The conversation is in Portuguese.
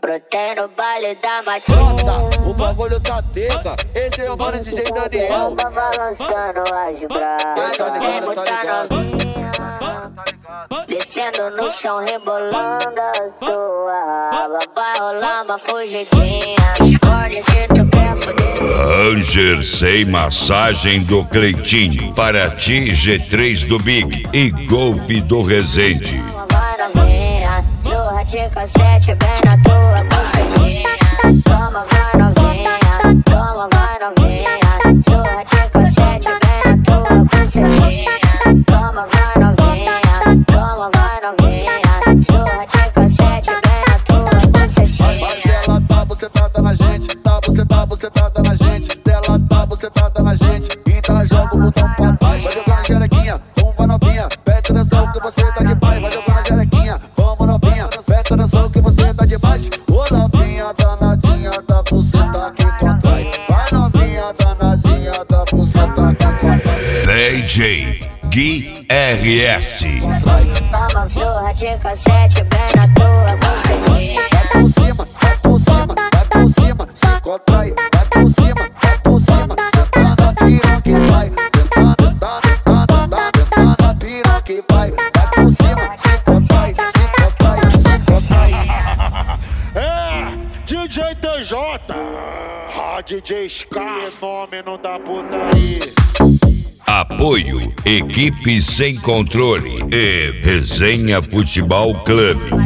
Brotei no baile da matinha. Brota, o bagulho tá tega. Esse é o mano DJ Daniel. Tá balançando as braças. Tem muita novinha descendo no chão, rebolando a sua raba. Vai rolar uma fugidinha. Escolhe se tu quer foder. Ranger sem massagem do Cleitinho. Para ti, G3 do Big e Golf do Resende. Vai novinha, surra de cassete bem na tua bucetinha. Toma, vai novinha, toma, vai novinha. Surra de cassete bem na tua bucetinha. Toma, vai novinha, toma, vai novinha. Surra de cassete bem na tua bucetinha. Mas ela tá bucetada na gente, tá bucetada na gente. Ela tá bucetada na gente, então joga o botão pra trás. Vai jogando a xerequinha, vai novinha. Presta atenção que você tá de paz. Vai jogando a xerequinha, vamos novinha. Presta atenção que você tá de baixo. Ô novinha danadinha da buceta que contrai. Vai novinha danadinha da buceta que contrai. DJ Gui RS. Toma, surra de cassete bem na tua bucetinha. Vai por cima, vai por cima, vai por cima. Se contrai, vai por cima, vai por cima. Senta na piranha que vai. Senta na piranha que vai. Vai por cima, se contrai, se contrai, se contrai. É, DJ TJ, DJ Ska, fenômeno da putaria. Apoio Equipe Sem Controle e Resenha Futebol Clube.